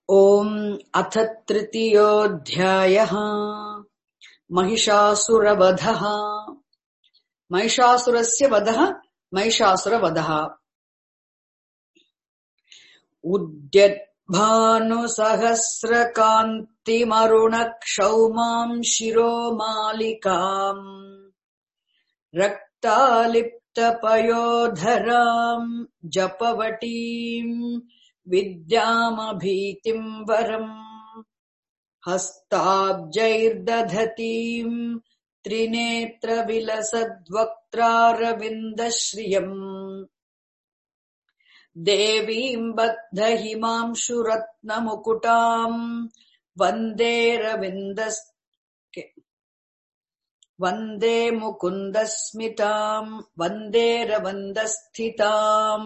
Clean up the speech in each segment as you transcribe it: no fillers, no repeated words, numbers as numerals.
ओम अथ तृतीयोऽध्यायः महिषासुरवधः। महिषासुरस्य वधः, महिषासुरवधः। उद्यद्भानुसहस्रकान्तिमरुणक्षौमां शिरोमालिकाम् रक्तालिप्तपयोधराम् जपवटीम् विद्यामभीतिम् वरम् हस्ताब्जैर्दधतीम् त्रिनेत्रविलसद्वक्त्रारविन्दश्रियम् देवीम् बद्धहिमांशुरत्नमुकुटाम् वन्दे मुकुन्दस्मिताम् वन्दे रवन्दस्थिताम्।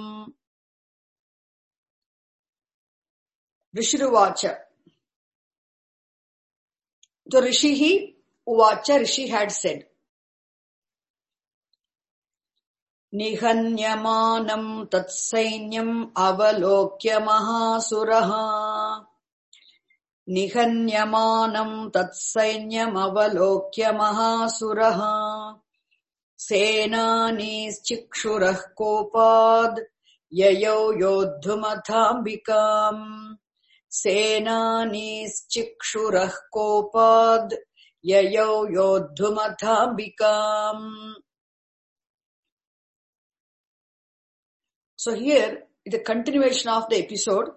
ऋषिरुवाच। So Rishihi Uvacha, Rishi had said, Nihanyamanam tatsainyam avalokya mahasuraha. Nihanyamanam tatsainyam avalokya mahasuraha. Senanis chikshurah kopad yayau yodhumathambikam. Senanis chikshurah kopad yayau yodhumathambikam. So here is a continuation of the episode.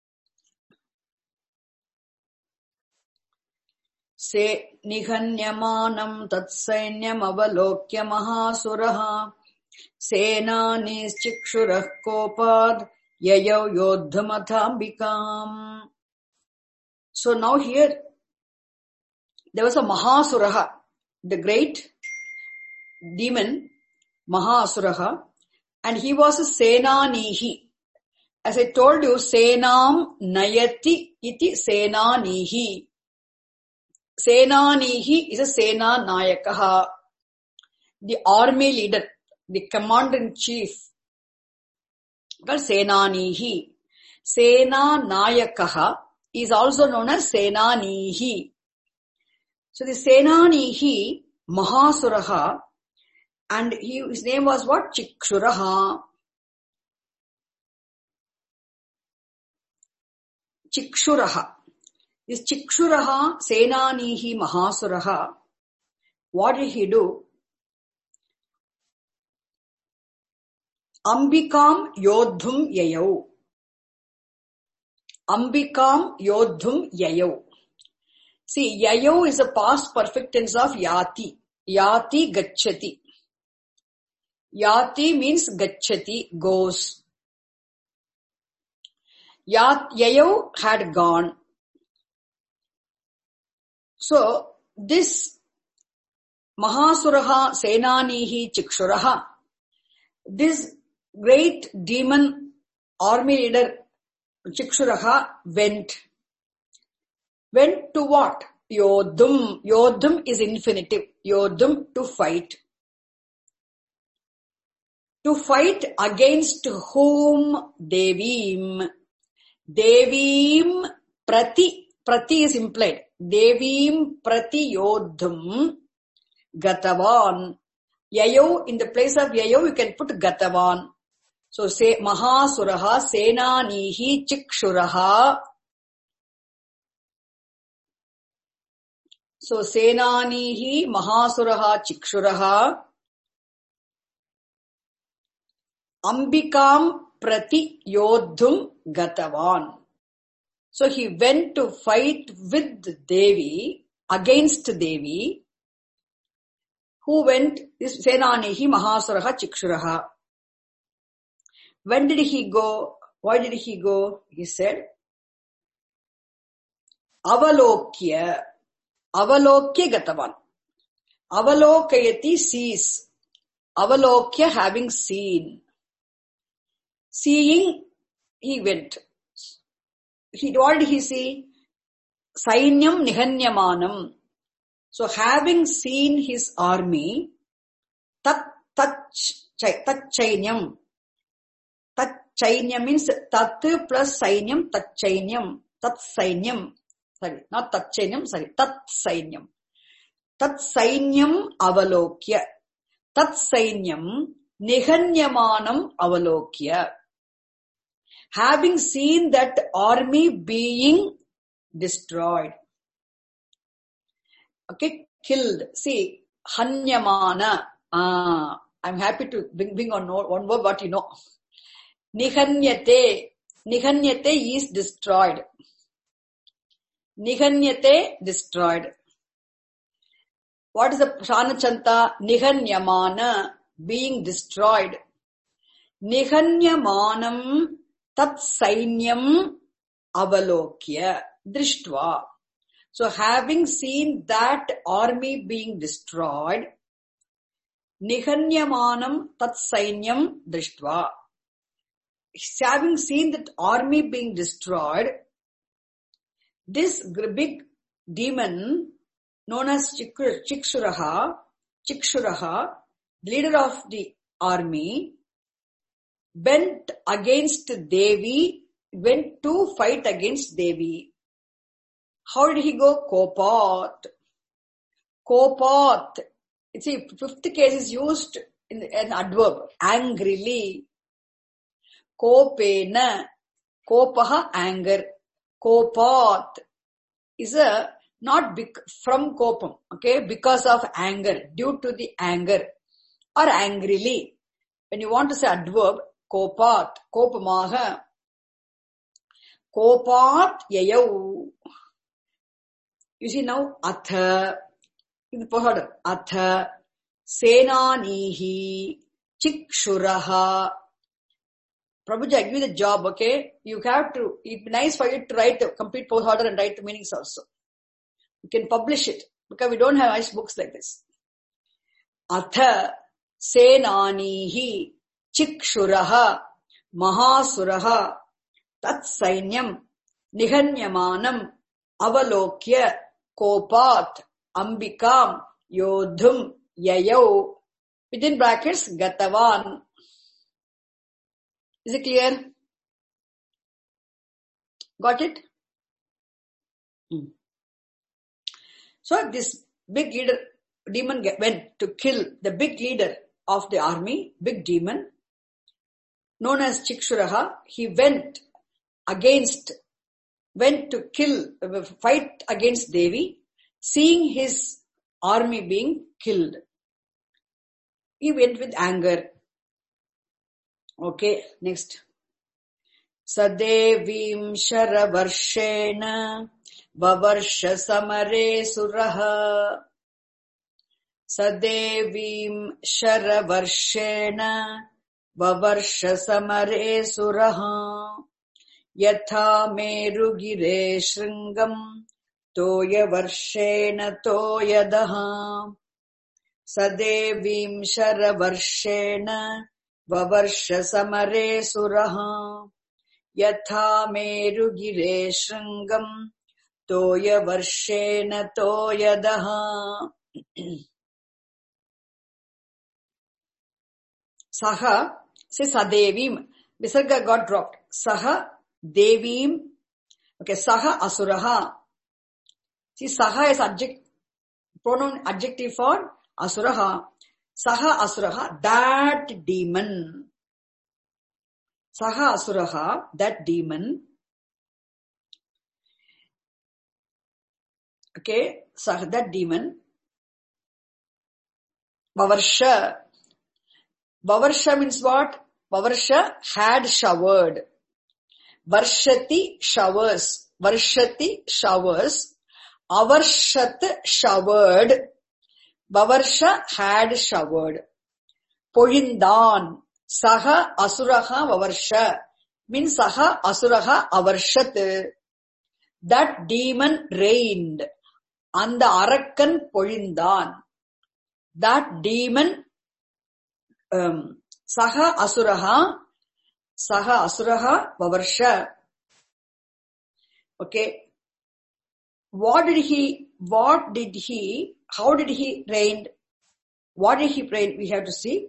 Se nihanyamanam tatsainyam avalokya mahasuraha. Senanis chikshurah kopad yayau yodhumathambikam. So now here there was a Mahasuraha, the great demon Mahasuraha, and he was a Senanihi. As I told you, Senam Nayati iti Senanihi. Senanihi is a Sena Nayakaha, the army leader, the commander-in-chief. Called Senanihi. Sena Nayakaha is also known as Senanihi. So the Senanihi Mahasuraha, and his name was what? Chikshuraha. Chikshuraha. This Chikshuraha, Senanihi Mahasuraha, what did he do? Ambikam Yodhum Yayau. Ambikam Yodhum Yayau. See, Yayau is a past perfect tense of Yati. Yati Gacchati. Yati means Gacchati, goes. Yayau had gone. So, this Mahasuraha Senanihi Chikshuraha, this great demon army leader Chikshuraha went to what? Yodhum. Yodhum is infinitive. Yodhum, to fight. To fight against whom? Devim. Devim prati. Prati is implied. Devim prati yodhum gatavan. Yayau, in the place of Yayau, you can put gatavan. So say Mahasuraha Senanihi Chikshuraha. So Senanihi Mahasuraha Chikshuraha Ambikam Prati Yodhum Gatavan. So he went to fight with Devi, against Devi. Who went? This Senanihi Mahasuraha Chikshuraha. When did he go? Why did he go? He said, Avalokya. Avalokya Gatavan. Avalokayati sees. Avalokya having seen. Seeing, he went. What did he see? Sainyam Nihanyamanam. So having seen his army, Tatchainyam. Tatchainyam means Tat plus Sainyam, Tatchainyam. tat sainyam, sorry, not tat sainyam, sorry, tat sainyam. Tat sainyam avalokya. Tat sainyam nihanyamanam avalokya. Having seen that army being destroyed. Okay, killed. See, hanyamana. I'm happy to bring on one word what you know. Nihanyate. Nihanyate is destroyed. Nihanyate, destroyed. What is the Pranachanta? Nihanyamana, being destroyed. Nihanyamanam tat sainyam avalokya drishtva. So having seen that army being destroyed, nihanyamanam tat sainyam drishtva. Having seen that army being destroyed, this big demon known as Chikshuraha, leader of the army, went against Devi, went to fight against Devi. How did he go? Kopat. Kopat. See, fifth case is used in an adverb. Angrily. Kopena. Kopaha, anger. Kopat is a not from kopam, okay, because of anger, due to the anger, or angrily. When you want to say adverb, kopat, kopamaha. Kopat yayau. You see now, atha, in the order, atha, senanihi, chikshuraha. Prabhuji, I give you the job, okay? You have to, it'd be nice for you to write the complete post order and write the meanings also. You can publish it, because we don't have nice books like this. Atha, senanihi, chikshuraha, mahasuraha, tat sainyam, nihanyamanam, avalokya, kopat, ambikam, yodhum, yayau, within brackets, gatavan. Is it clear? Got it? So this big leader, demon went to kill the big leader of the army, big demon, known as Chikshuraha. He went to fight against Devi, seeing his army being killed. He went with anger. Okay, next. Sadevim sharavarshena vavarsha samare suraha. Sadevim sharavarshena vavarsha samare suraha. Yatha merugire shringam toya varshena toyadaha. Sadevim sharavarshena vavarsha samare suraha. Yatha merugire shringam toya varshena toyadaha. Saha, say sadevim. Visarga got dropped. Saha devim. Okay, saha asuraha. See, saha is pronoun adjective for asuraha. Saha asuraha, that demon. Saha asuraha, that demon. Okay, saha, that demon. Vavarsha. Vavarsha means what? Vavarsha had showered. Varshati, showers. Varshati, showers. Avarshat, showered. Vavarsha had showered. Poyindan. Saha asuraha vavarsha. Means saha asuraha avarshat. That demon reigned. And the arakkan poyindan. That demon, saha asuraha vavarsha. Okay. How did he reign? What did he reign? We have to see.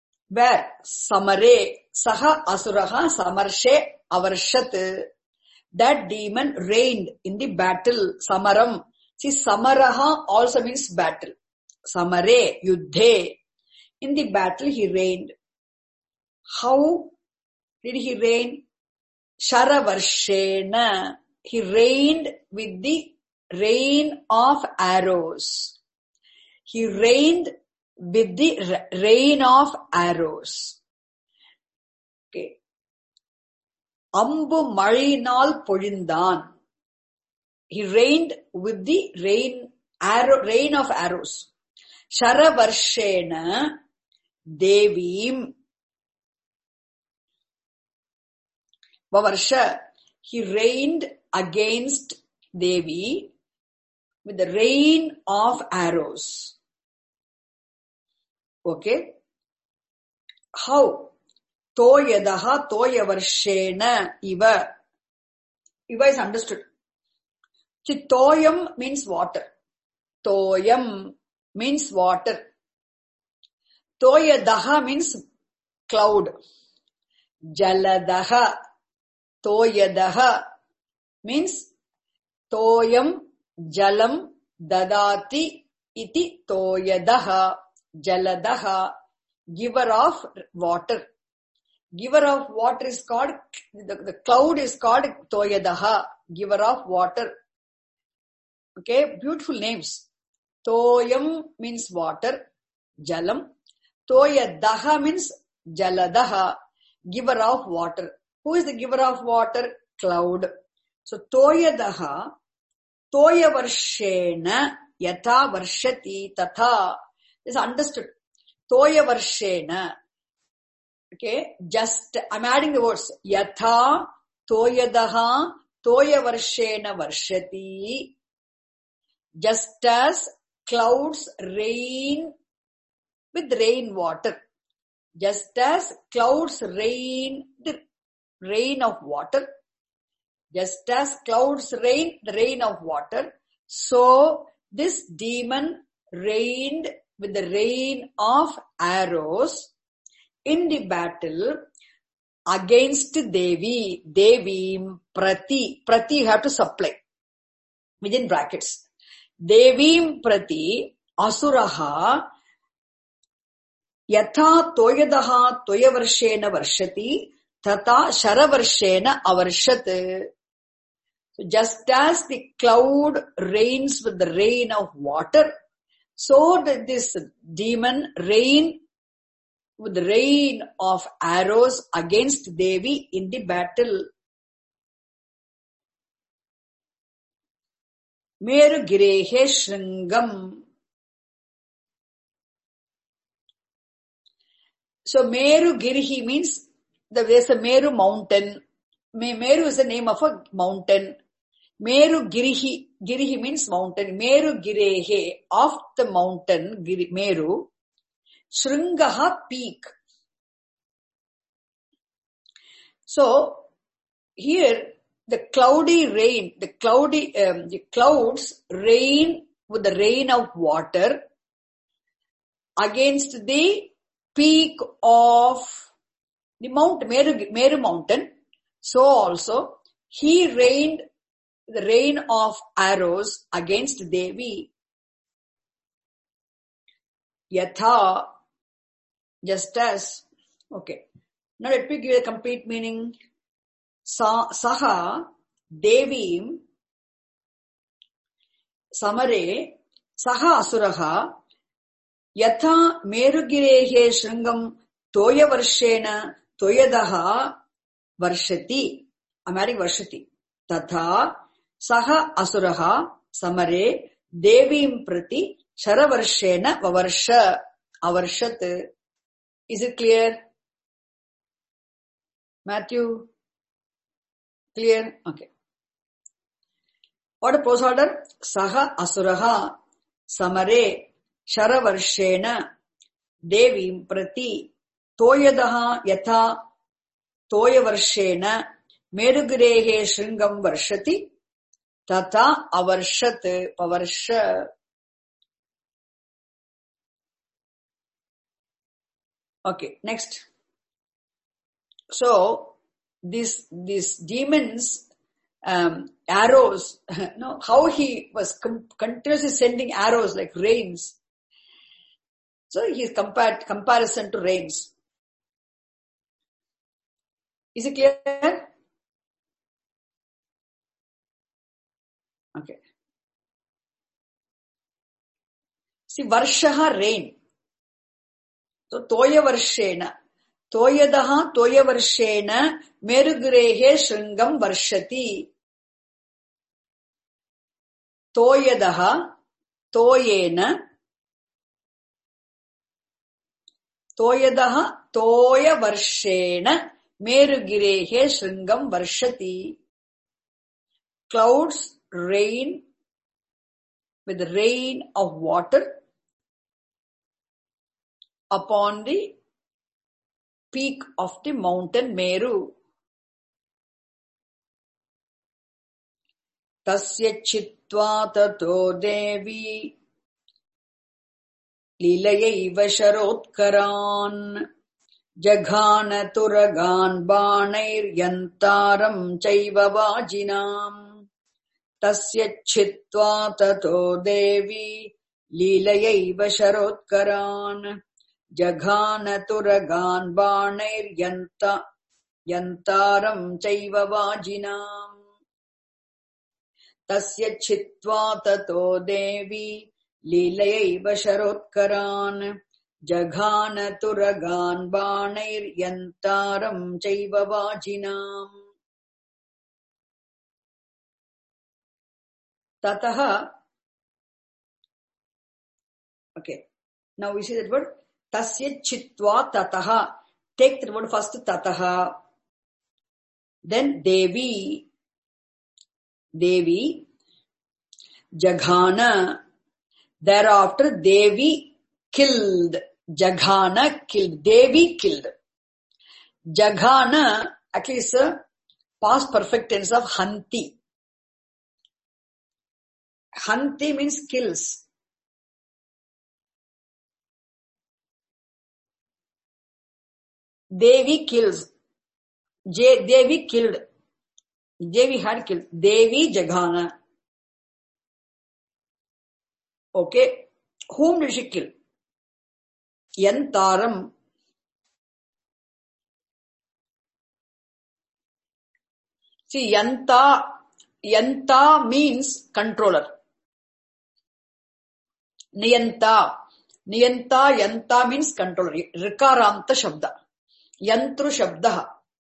Where? Samare. Saha asuraha samarshe avarshat. that demon reigned in the battle. Samaram. See, samaraha also means battle. Samare, yuddhe. In the battle he reigned. How did he reign? Sharavarshena. He reigned with the rain of arrows. He reigned with the rain of arrows. Okay. Ambu Marinal Polindan. He reigned with the rain of arrows. Sharavarshena Devim Vavarsha. He reigned against Devi with the rain of arrows. Okay. How? Toyadaha toyavarshena iva. Iva is understood. See, toyam means water. Toyam means water. Toyadaha means cloud. Jaladaha. Toyadaha means toyam jalam dadati iti toyadaha. Jaladaha, giver of water. Giver of water is called, the cloud is called Toyadaha, giver of water. Okay, beautiful names. Toyam means water, Jalam. Toyadaha means Jaladaha, giver of water. Who is the giver of water? Cloud. So Toyadaha, Toyavarshena, Yatha Varshati Tatha. Is understood. Toyavarshena. Okay, just I'm adding the words. Yatha, Toyadaha, Toyavarshena Varshati. Just as clouds rain with rainwater. Just as clouds rain the rain of water. Just as clouds rain the rain of water. So this demon reigned with the rain of arrows in the battle against Devi. Devim Prati. Prati you have to supply within brackets. Devim Prati Asuraha Yatha Toyadaha Toyavarshena Varshati Tata Sharavarshena Avarshat. Just as the cloud rains with the rain of water, so that this demon reigned with the rain of arrows against Devi in the battle. Meru Girehe Shringam. So Meru Girihi means there's a Meru mountain. Meru is the name of a mountain. Meru Girihi. Girihi means mountain. Meru Girehe, of the mountain, Meru. Shringaha, peak. So, here, the cloudy rain, the clouds rain with the rain of water against the peak of the mountain, Meru mountain. So also, he rained the rain of arrows against Devi. Yatha, just as. Okay. Now let me give you a complete meaning. Saha, Devim, Samare, Saha Asuraha, Yatha Merugirehe Shringam Toyavarshena Toyadaha Varshati. I'm adding Varshati. Tatha Saha Asuraha Samare Devim Prati Sharavarshena Vavarsha Avarshat. Is it clear? Matthew? Clear? Okay. What a pose order? Saha Asuraha Samare Sharavarshena Devim Prati Toyadaha Yatha Toyavarshena Merugirehe Shringam Varshati Tata Avarshat Pavarsha. Okay, next. So, these demons arrows, how he was continuously sending arrows like rains. So he is comparison to rains. Is it clear? Okay. See, Varshaha, rain. So, Toya Varshena. Toyadaha, Toya Varshena, Merugrehe Shringam Varshati. Toyadaha, Toyena, Toyadaha, Toya Varshena, Merugirehe Shringam Varshati. Clouds rain with rain of water upon the peak of the mountain Meru. Tasya chitva tato devi lilayaiva sharotkaran jaghana turagan banair yantaram chaiva vajinam. Tasya chitva tato devi lilayaiva sharotkaran jaghana turagan banair yantaram chaiva vajinam. Tasya chitva tato devi lilayaiva sharotkaran jaghana turagan banair yantaram chaiva vajinam. Tataha. Okay. Now we see that word. Tasya chitva tataha. Take that word first, tataha. Then Devi. Devi. Jaghana. Thereafter Devi killed. Jaghana killed. Devi killed. Jaghana, at least past perfect tense of Hanti. Hanti means kills. Devi kills. Devi killed. Devi had killed. Devi Jaghana. Okay. Whom did she kill? Yantaram. See, Yanta means controller. Niyanta. Yanta means controller. Rikaranta Shabda. Yantru Shabda.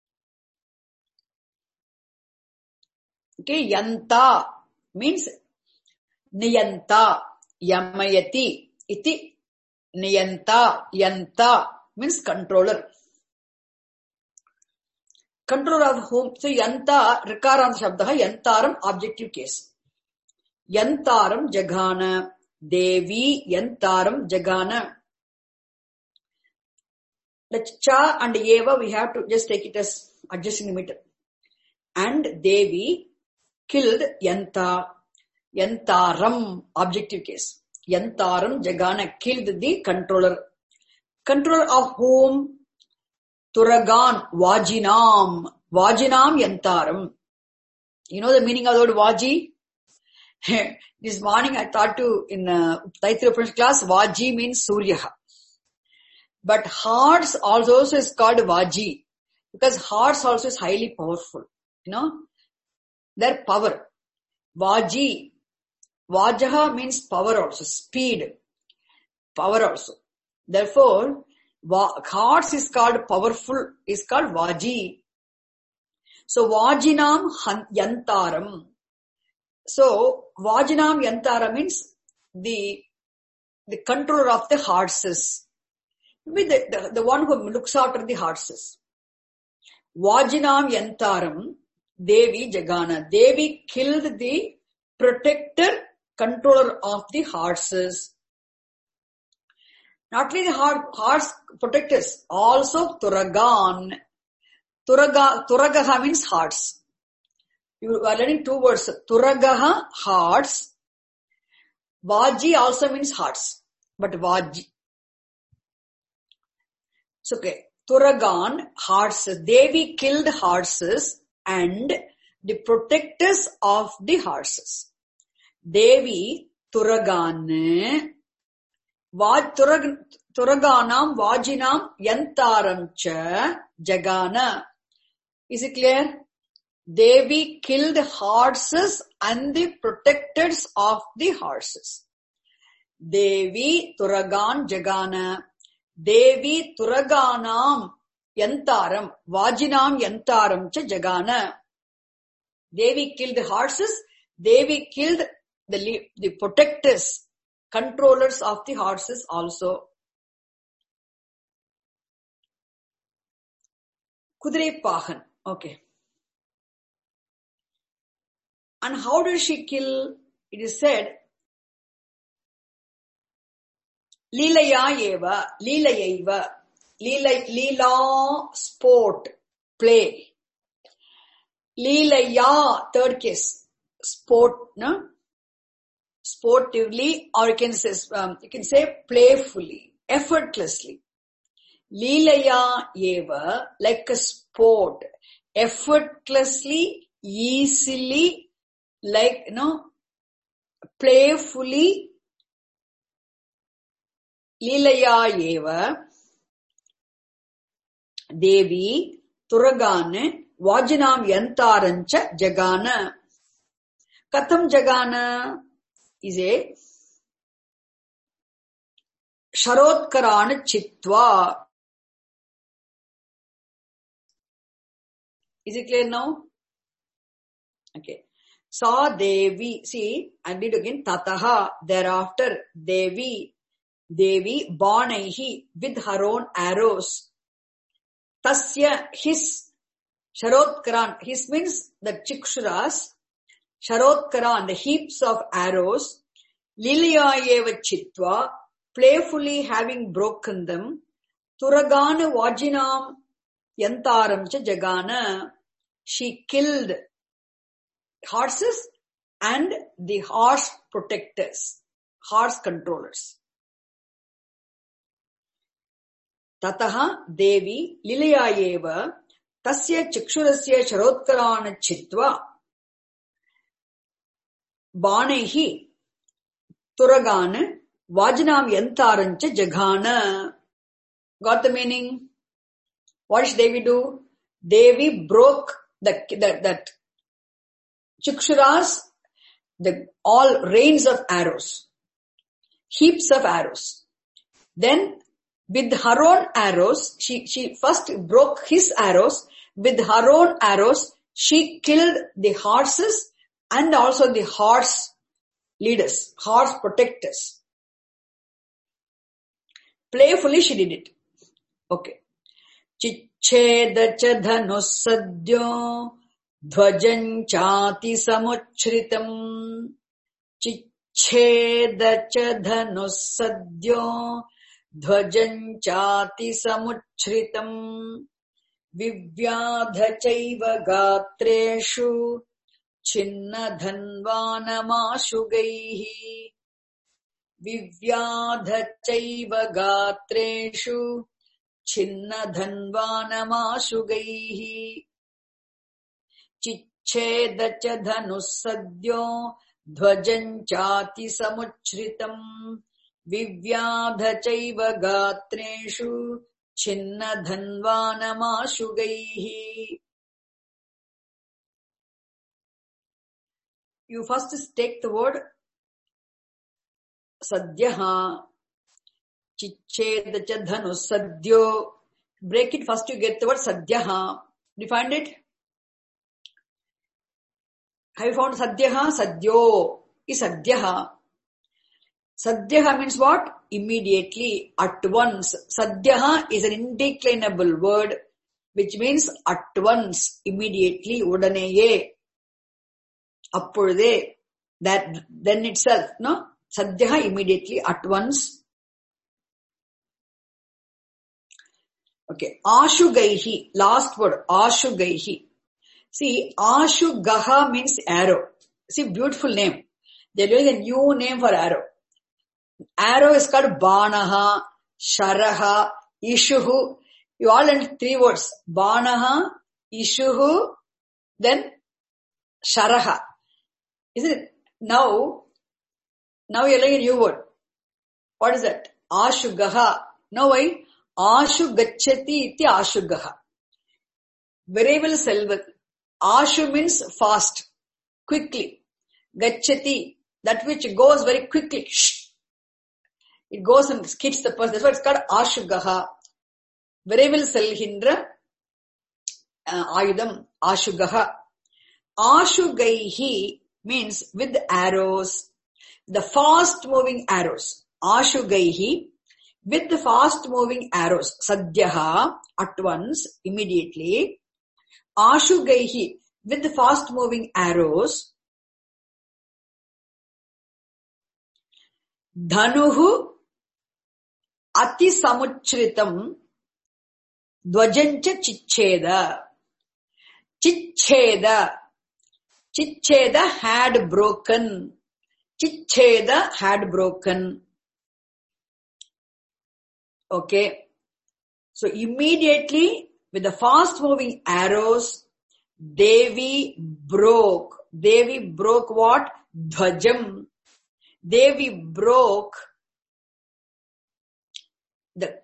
Okay, Yanta means Niyanta. Yamayati. Iti. Niyanta. Yanta means controller. Controller of whom? So, Yanta, Rikaranta Shabda, Yantaram, objective case. Yantaram Jaghana. Devi Yantaram Jaghana. The cha and eva we have to just take it as adjusting limiter. And Devi killed Yanta. Yantaram, objective case. Yantaram Jaghana killed the controller. Controller of whom? Turagan, Vajinam. Vajinam Yantaram. You know the meaning of the word Vaji? This morning I thought to in Taittiriya Upanishad class, Vaji means Suryaha. But hearts also is called Vaji. Because hearts also is highly powerful. Their power. Vaji. Vajaha means power also. Speed. Power also. Therefore, hearts is called powerful, is called Vaji. So, Vajinam Yantaram. So, Vajinam Yantara means the controller of the horses. The one who looks after the horses. Vajinam Yantaram, Devi Jaghana. Devi killed the protector, controller of the horses. Not only the horse protectors, also Turagan. Turagaha means hearts. You are learning two words. Turagaha, hearts. Vaji also means hearts. But Vaji. It's okay. Turagan, horses. Devi killed horses and the protectors of the horses. Devi Turagan Turaganam Vajinam Yantaram Cha Jagana. Is it clear? Devi killed horses and the protectors of the horses. Devi Turagan Jagana. Devi Turaganam Yantaram Vajinam Yantaram Cha Jagana. Devi killed the horses. Devi killed the protectors, controllers of the horses also. Kudrai Pahan. Okay. And how did she kill? It is said, Leelaya eva, Leelayaiva, Leela, sport, play. Leelaya, third case, sport, no? Sportively, or you can say playfully, effortlessly. Leelaya eva, like a sport, effortlessly, easily, like, playfully. Leelaya eva, Devi, Turagane, Vajinam Yantarancha Jagana. Katham Jagana is a Sharotkarana Chitva. Is it clear now? Okay. Sa Devi, see, I read again, Tataha, thereafter, Devi, Banaihi, with her own arrows. Tasya, his, Sharotkaran, his means the Chikshuras, Sharotkaran, the heaps of arrows, Lilayayeva Chitva, playfully having broken them, Turagana Vajinam Yantaram Cha Jagana, she killed horses and the horse protectors, horse controllers. Tataha Devi Lilayayeva Tasya Chikshurasya Sharotkarana Chitva Banaihi Turagana Vajinam Yantarancha Jagana. Got the meaning? What did Devi do? Devi broke that Chikshuras, all rains of arrows, heaps of arrows. Then with her own arrows, she first broke his arrows. With her own arrows, she killed the horses and also the horse leaders, horse protectors. Playfully she did it. Okay. Chicheda cha dhanusadyo dhvajan chati samuchritam. Chicheda cha dhanusadyo dhvajan chati samuchritam. Vivyadha chaiva gatreshu chinna dhanvanamashugaihi. Vivyadha chaiva gatreshu chinna dhanvanamashugaihi. Chicheda cha dhanusadyo dhvajan chati samuchritam. Vivyadha chaiva gatreshu chinna dhanvanamashugaihi. You first take the word sadyaha, chicheda cha dhanusadyo. Break it first, you get the word sadyaha. Do you find it? Have you found sadyaha? Sadyo is sadyaha. Sadyaha means what? Immediately, at once. Sadyaha is an indeclinable word which means at once, immediately, udaneye, appurde, that then itself, no? Sadyaha, immediately, at once. Okay, Ashugaihi, last word, Ashugaihi. See, Ashugaha means arrow. See, beautiful name. They're doing a new name for arrow. Arrow is called Banaha, Sharaha, Ishuhu. You all learned 3 words. Banaha, Ishuhu, then Sharaha. Isn't it? Now you're learning a new word. What is that? Ashugaha. Now why? Ashu gacchati iti ashugaha. Vireval selvat. Ashu means fast, quickly. Gacchati, that which goes very quickly. Shh. It goes and hits the person. That's why it's called ashugaha. Vireval selhindra ayudam. Ashugaha. Ashugaihi means with arrows. The fast moving arrows. Ashugaihi, with the fast moving arrows. Sadhyaha, at once, immediately. Ashugaihi, with the fast moving arrows. Dhanuhu ati samuchritam dvajancha chicheda. Chicheda had broken. Chicheda had broken. Okay. So immediately with the fast moving arrows, Devi broke. Devi broke what? Dhvajam. Devi broke the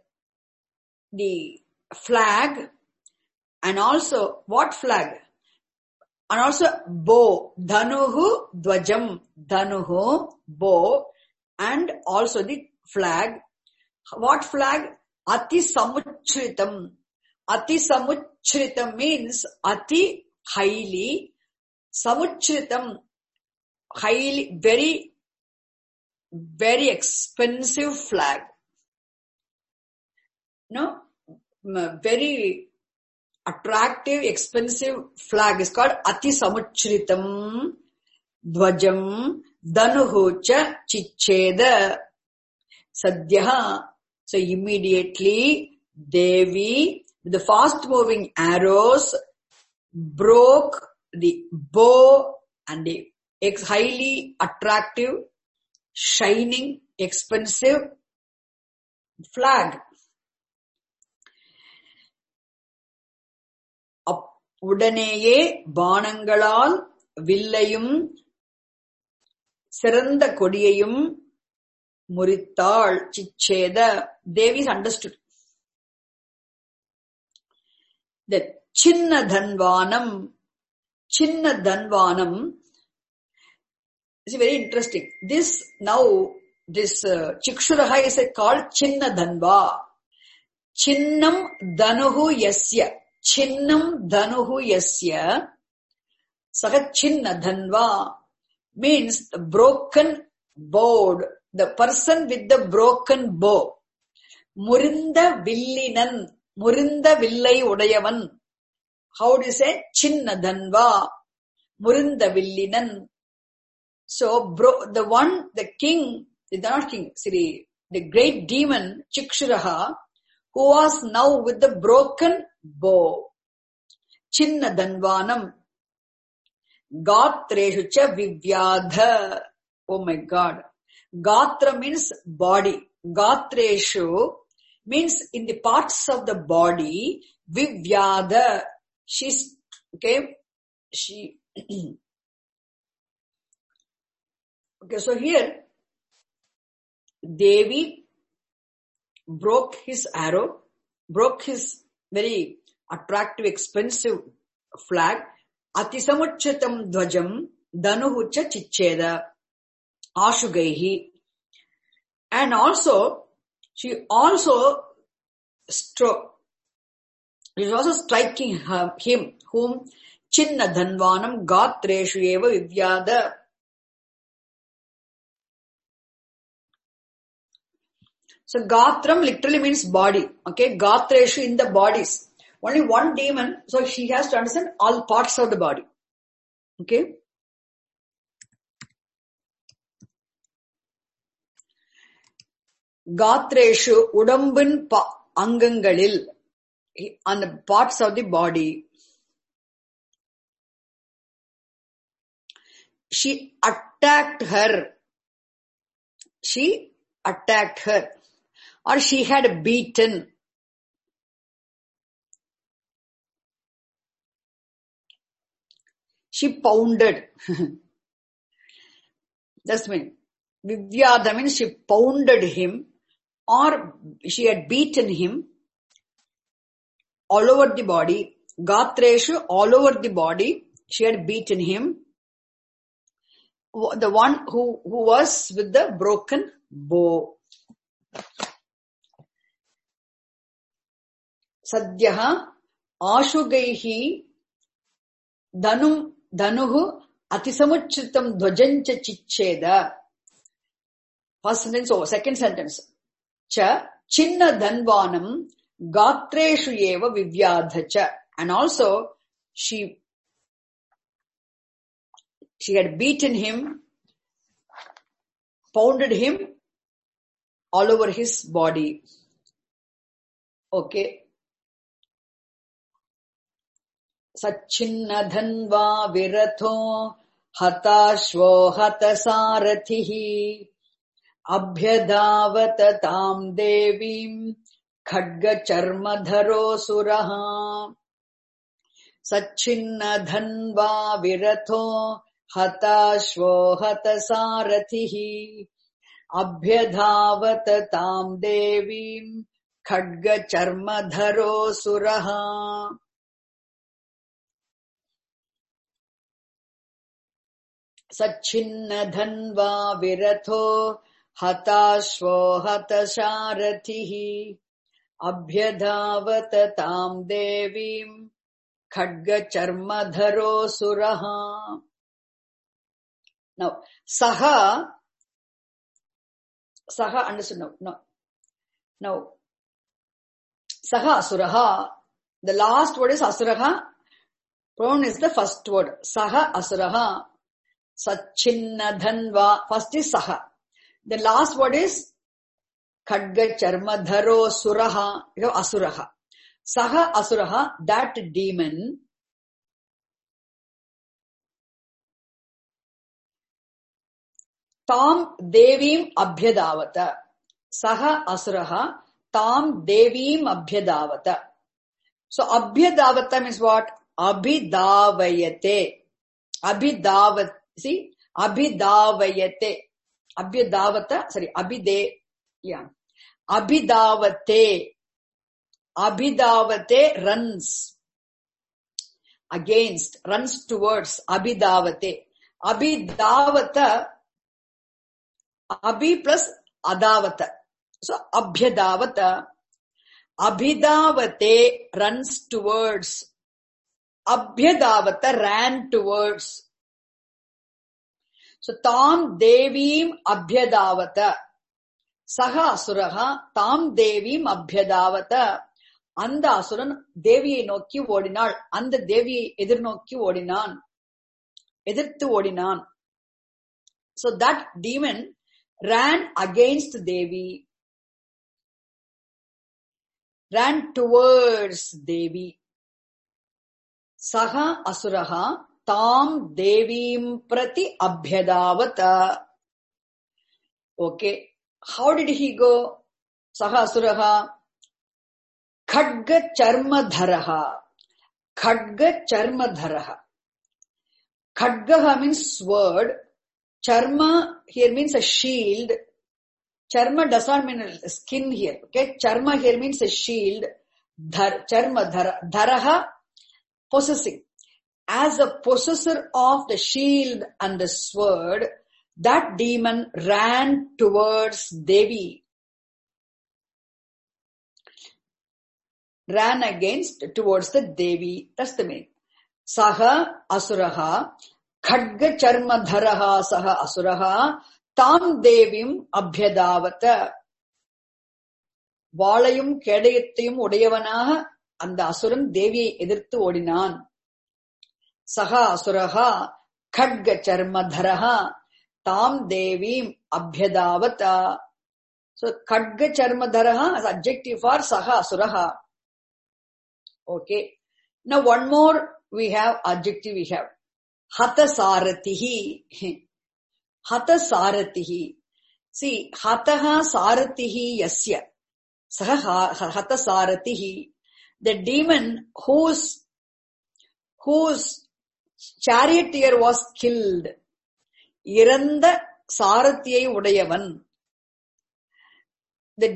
flag, and also what flag? And also bow. Dhanuhu dvajam. Dhanuhu, bow, and also the flag. What flag? Ati samuchritam. Ati samuchritam means ati, highly. Samuchritam, highly, very, very expensive flag. No? Very attractive, expensive flag is called ati samuchritam dvajam dhanuhu cha chicheda sadhyaha. So immediately Devi, with the fast moving arrows, broke the bow and the highly attractive, shining, expensive flag. உடனேயே பாணங்களால் வில்லையும் சிறந்த கொடியையும் முறித்தாள். சிச்சேத. Devi is understood that Chinna Dhanvanam is very interesting. This Chikshuraha is called Chinna Dhanva. Chinnam Dhanuhu Yasya. Chinnam Dhanuhu Yasya. Saha Chinna Dhanva means the broken bow. The person with the broken bow. Murinda Villinan. Murinda Villai Udayavan. How do you say? Chinna Dhanva. Murinda Villinan. So, the king, the great demon, Chikshuraha, who was now with the broken bow. Chinna Dhanvanam. Gatreshu cha vivyadha. Oh my God. Gatra means body. Gatreshu means in the parts of the body. Vivyadha. She's, okay, okay, so here, Devi broke his arrow, broke his very attractive, expensive flag. Atisamuchatam dvajam dhanuhucha chicheda ashugaihi. And also, she also is also striking him, whom Chinna Dhanvanam Gatreshu eva vivyada. So Gatram literally means body. Okay, Gatreshu in the bodies. Only one demon, so she has to understand all parts of the body. Okay. Gatreshu udambin angangalil, on the parts of the body. She attacked her. She attacked her. Or she had beaten. She pounded. That's mean. Vivyada means she pounded him or she had beaten him all over the body. Gatreshu, all over the body. She had beaten him. The one who was with the broken bow. Sadhyaha ashugaihi dhanuhu atisamuchitam dvajancha chicheda. First sentence over. Second sentence. Cha chinna dhanvanam gatreshu eva vivyadhacha. And also she had beaten him, pounded him all over his body. Okay. Sachinna dhanva viratho hatashvo hatasarathihi abhyadavata tam devim khadga charmadharo suraha. Sachinna dhanva viratho hatashvo hatasarathihi abhyadavata tam devim khadga charmadharo suraha. Sachinna dhanva viratho hatashvo hatasarathihi abhyadavata tam devim khadga charmadharo suraha. Now, saha, understood now. Now, saha asuraha, the last word is asuraha, pronoun is the first word. Saha asuraha, sachinna dhanva, first is saha. The last word is khadga charmadharo suraha, asuraha. Saha asuraha, that demon, tam devim abhyadavata. Saha asuraha tam devim abhyadavata. So abhyadavata means what? Abhidavayate. See? Abhidavayate. Abhyadavata, sorry, Abhidavate. Abhidavate runs against, runs towards. Abhidavate. Abhidavata, abhi plus adavata. So abhyadavata. Abhidavate runs towards. Abhyadavata ran towards. So tam devim abhyadavata. Saha asuraha tam devim abhyadavata. அந்த அசுரன் தேவியை நோக்கி ஓடினாள். அந்த தேவியை எதிர்நோக்கி ஓடினான், எதிர்த்து ஓடினான். So that demon ran against Devi, ran towards Devi. Saha asuraha tam devim prati abhyadavata. Okay. How did he go? Saha asuraha khadga charmadharaha. Khadga charmadharaha. Khadgaha means sword. Charma here means a shield. Charma does not mean a skin here. Okay, charma here means a shield. Charma dharaha, possessing. As a possessor of the shield and the sword, that demon ran towards Devi. Ran towards the Devi. That's the meaning. Saha asuraha khadga charmadharaha saha asuraha tam devim abhyadavata. வாளையும் கேடயத்தையும் உடையவனாக அந்த அசுரன் தேவியை எதிர்த்து ஓடினான். சகா அசுரஹா khadga charmadharaha tam devim abhyadavata. So khadga charmadharaha is adjective for saha asuraha. Okay. Now one more we have adjective we have. Hatasaratihi. Hatasaratihi. See, hataha saratihi yasya. Saha hatasaratihi. The demon whose charioteer was killed. இறந்த சாரதியை உடையவன். The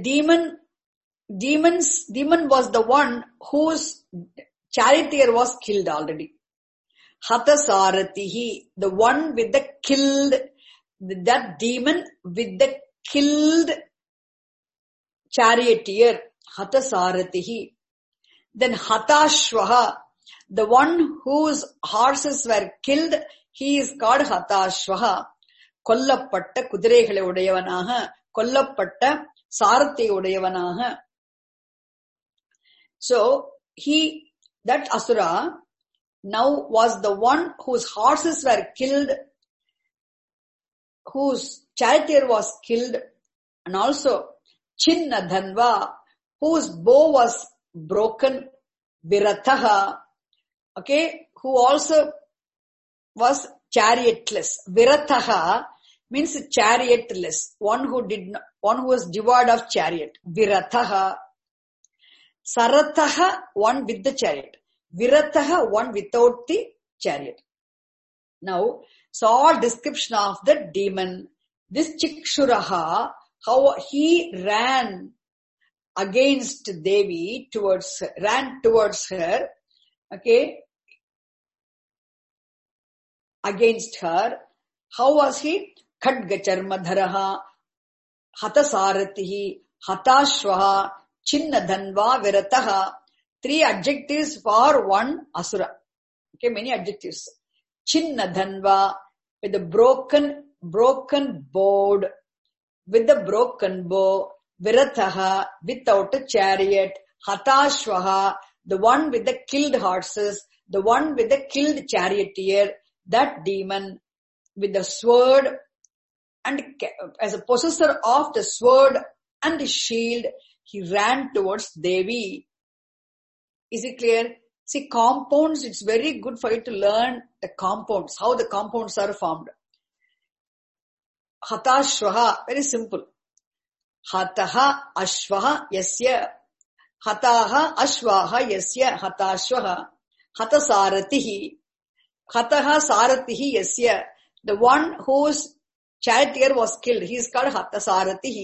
demon was the one whose charioteer was killed already. Hatha Saratihi, the one with the killed, that demon with the killed charioteer, Hatha Saratihi. Then Hatashvaha, the one whose horses were killed, he is called Hatashvaha. கொல்லப்பட்ட குதிரைகளை உடையவனாக, கொல்லப்பட்ட சாரத்தை உடையவனாக. So, that Asura now was the one whose horses were killed, whose charioteer was killed, and also Chinna Dhanva, whose bow was broken, Virataha, okay, who also was chariotless. Virataha means chariotless, one who was devoid of chariot. Virataha. Sarataha, one with the chariot. Virataha, one without the chariot. Now, so all description of the demon. This Chikshuraha, how he ran against Devi, ran towards her, okay, against her. How was he? Khadgacharmadharaha, Hatasaratihi, Hatashvaha, Chinnadhanva, Virataha. 3 adjectives for one Asura. Okay, many adjectives. Chinnadhanva, with the broken board, with the broken bow. Virataha, without a chariot. Hatashvaha, the one with the killed horses, the one with the killed charioteer. That demon with the sword, and as a possessor of the sword and the shield, he ran towards Devi. Is it clear? See, compounds, it's very good for you to learn the compounds, how the compounds are formed. Hatashvaha, very simple. Hataha ashvaha yasya. Hataha ashvaha yasya hatashvaha. Hatasaratihi. Hataha saratihi yasya. The one whose charioteer was killed, he is called Hatasaratihi.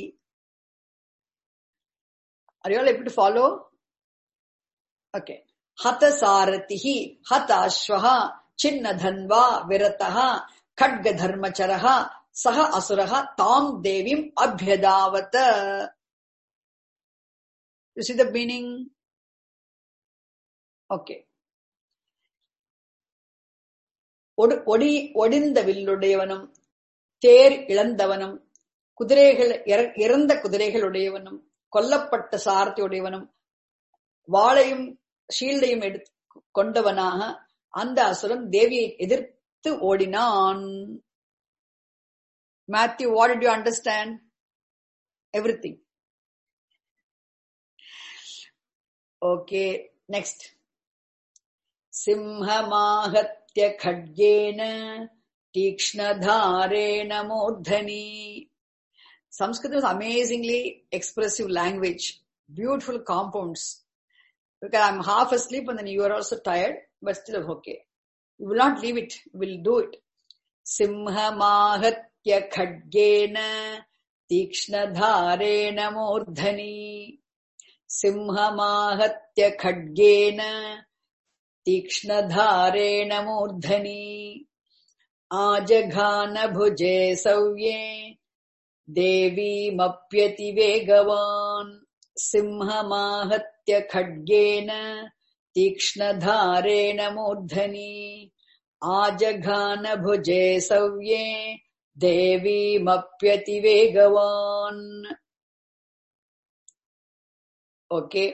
Are you all able to follow? Okay. Hatasaratihi, Hatashvaha, Chinnadhanva, Virataha, Khadgadharmacharaha, Saha Asuraha, Tam Devim Abhyadavata. You see the meaning? Okay. ஒடிந்த வில்லுடையவனும், தேர் இழந்தவனும், இறந்த குதிரைகளுடையவனும், கொல்லப்பட்ட சாரதியுடையவனும், வாளையும் ஷீல்டையும் எடுத்து கொண்டவனாக அந்த அசுரன் தேவியை எதிர்த்து ஓடினான். Matthew, what did you understand? Everything. Okay, next. Simhamahatya khadgena tikshnadharena murdhani. Sanskrit is amazingly expressive language. Beautiful compounds. Because I'm half asleep and then you are also tired, but still okay. You will not leave it. You will do it. Simhamahatya khadgena tikshnadharena murdhani. Simhamahatya khadgena tikshnadharena murdhani. Ajaghana bhuje savye devi mapyati vegavan. Simhamahatya khadgena tikshnadharena murdhani. Ajaghana bhuje savye devi mapyati vegavan. Okay.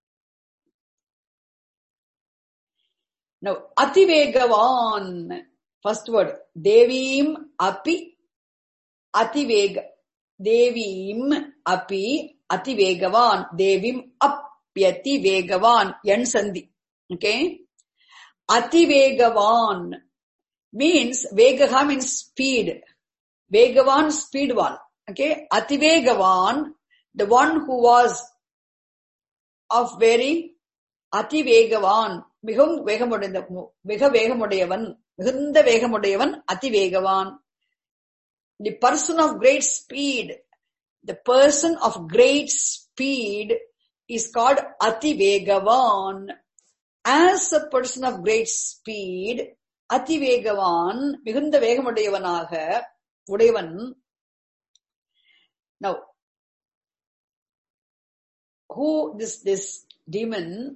Now, Ativegavan. First word. Devim api ativega. Devim api Ativegavan. Devim apyati vegavan. Yan sandhi. Okay. Ativegavan means, Vegaha means speed. Vegavan, speed one. Okay. Ativegavan, the one who was of very Ativegavan, மிக வேகமுடையவன், Mihunda Vegamudayavan, Ati Vegavan. The person of great speed, the person of great speed is called Ati Vegavan. As a person of great speed, Ati Vegavan, Mihunda Vegamudayavanaga, Udayavan. Now, who this demon?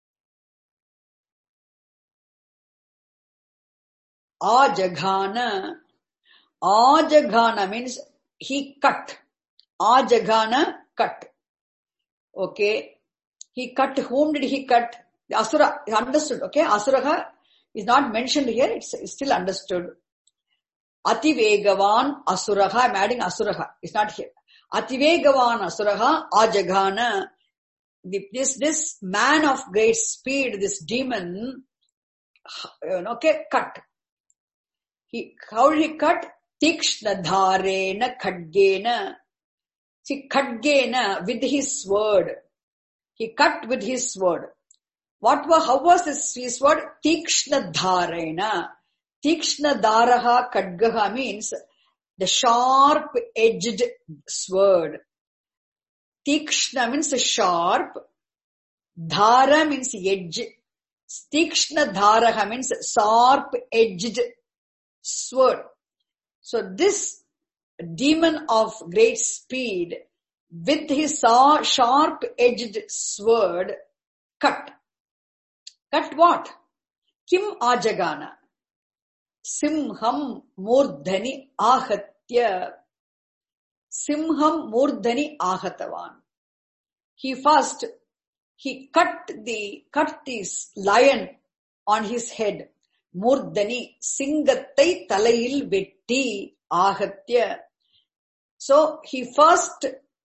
Ajaghana. Ajaghana means he cut. Ajaghana cut. Okay. He cut. Whom did he cut? The Asura. Understood. Okay. Asuraha is not mentioned here. It's still understood. Ati Vegavan Asuraha. I'm adding Asuraha. It's not here. Ati Vegavan Asuraha Ajaghana. This man of great speed, this demon, okay, cut. How did he cut? Tikshna dharena khadgena. See, khadgena, with his sword. He cut with his sword. How was his sword? Tikshna dharena. Tikshna dharaha khadgaha means the sharp-edged sword. Tikshna means sharp. Dhara means edge. Tikshna dharaha means sharp-edged sword. So this demon of great speed, with his sharp-edged sword, cut. Cut what? Kim Ajagana? Simham Murdhani Ahatya. Simham Murdhani Ahatavan. He cut this lion on his head. Murdhani Singattai Talayil Vetti Ahatya. So he first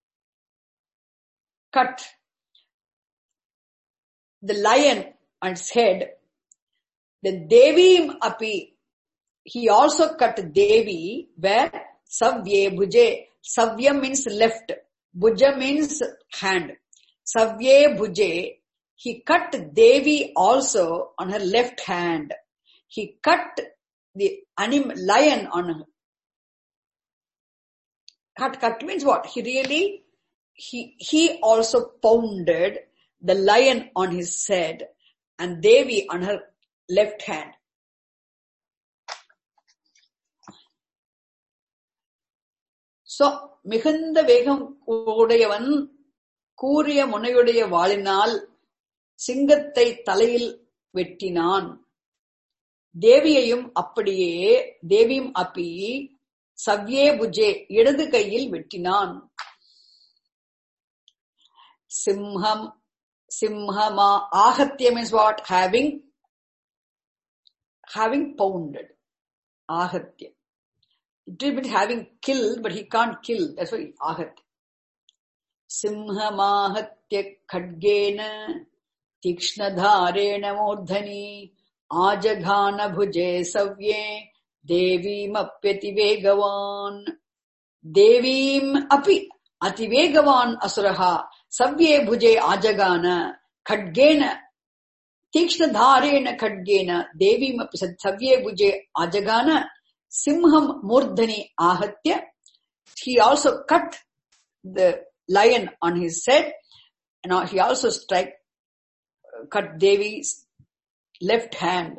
cut the lion on his head. Then Devim Api, he also cut Devi where? Savye Bhuje. Savya means left. Bhuja means hand. Savye Bhuje. He cut Devi also on her left hand. He cut the lion on her. Cut means what? He also pounded the lion on his head and Devi on her left hand. So, Mihunda Vegam Udayavan Kuriya Munayudaya Valinal Singattai Talayil Vettinan. Deviyayum Appadiye Devim Api Savye Bhuje Idadu Kaiyil Vettinan. Simhama Ahatya means what? Having pounded. Ahatya. It will be having killed, but he can't kill. That's why Ahatya. Simhamahatya khadgena tikšnadharena murdhani ajaghana bhuje savye devim apyati vegavan. Devim api ati vegavan asuraha savye bhuje ajagana khadgena tikšnadharena khadgena devim api savye bhuje ajagana simham murdhani ahatya. He also cut the lion on his head, and he also cut Devi's left hand.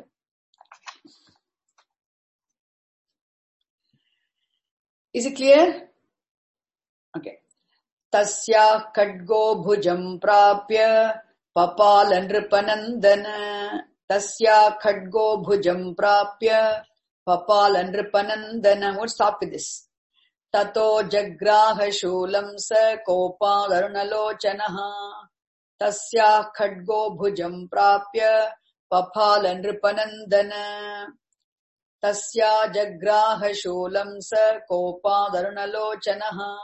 Is it clear? Okay. Tasya khadgo bhujam prapya papala nripanandana. Tasya khadgo bhujam prapya papala nripanandana. We'll stop with this. Tato jagraha shulam sa kopa varunalochanaha. Tasya khadgo bhujam prapya papala nripanandana. Tasya jagraha shulam sa kopa varunalochanaha.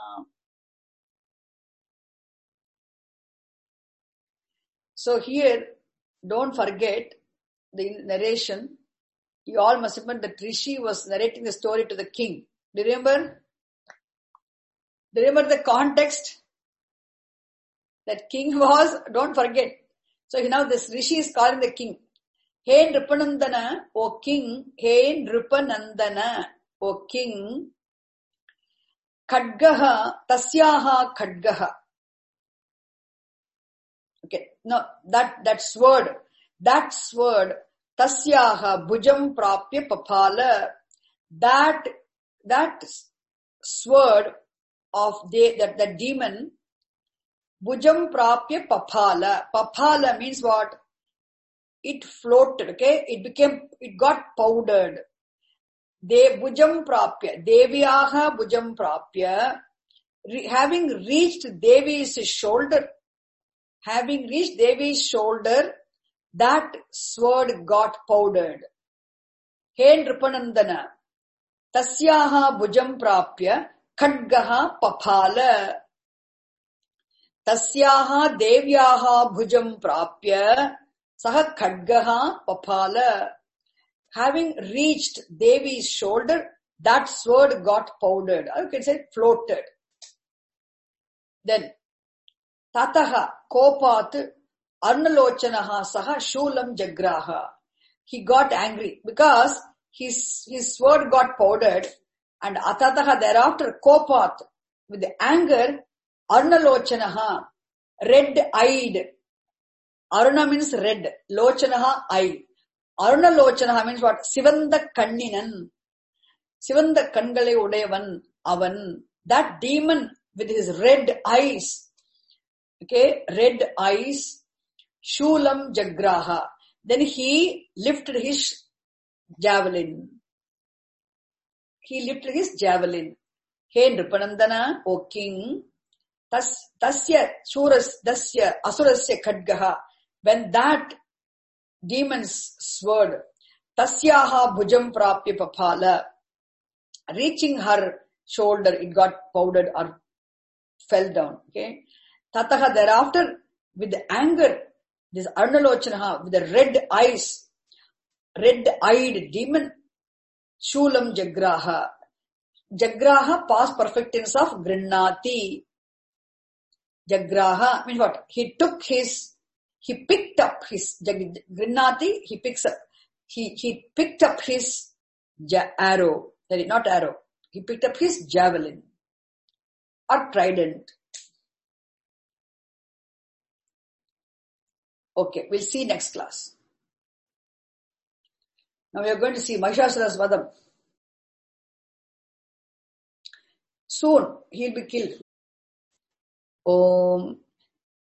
So here, don't forget the narration. You all must remember that Rishi was narrating the story to the king. Do you remember? Do you remember the context? That king was, don't forget. So now this Rishi is calling the king. Hey Nripanandana, O king, Hey Nripanandana, O king, Khadgaha, Tasyaha Khadgaha. Okay, no, that sword, Tasyaha Bhujam Prapya Papala, that sword of that demon, Bhujam Prapya Papala. Papala means what? It floated, okay? It got powdered. Bhujam Prapya, Devyaha Bhujam Prapya, having reached Devi's shoulder, that sword got powdered. Hey Nripanandana, Tasyaha Bhujam Prapya, Khadgaha Papala. Tasyaha Devyaha Bhujam Prapya, Saha Khadgaha Papala. Having reached Devi's shoulder, that sword got powdered. Or you can say floated. Then, Tataha Kopat Arnalochanaha Saha Shulam Jagraha. He got angry because his sword got powdered, and Atataha thereafter Kopat, with anger, Arnalochanaha, red-eyed. Aruna means red, Lochanaha eye. Arunalochanaha means what? Sivanda Kanninan. Sivanda Kangale Udevan Avan. That demon with his red eyes. Okay, red eyes. Shulam Jagraha. Then he lifted his javelin. Hey Nripanandana, O king, Tasya Asurasya Khadgaha. When that demon's sword, Tasyaha Bhujam Prapya Papala, reaching her shoulder, it got powdered or fell down. Okay. Tataha thereafter, with anger, this Arnalochanaha, with the red-eyed demon, Shulam Jagraha. Jagraha, past perfect tense of Grinnati. Jagraha means what? He picked up his Grinnati, he picked up his arrow. Sorry, not arrow. He picked up his javelin or trident. Okay, we'll see next class. Now we are going to see Mahishasura's Vadam. Soon he'll be killed. Om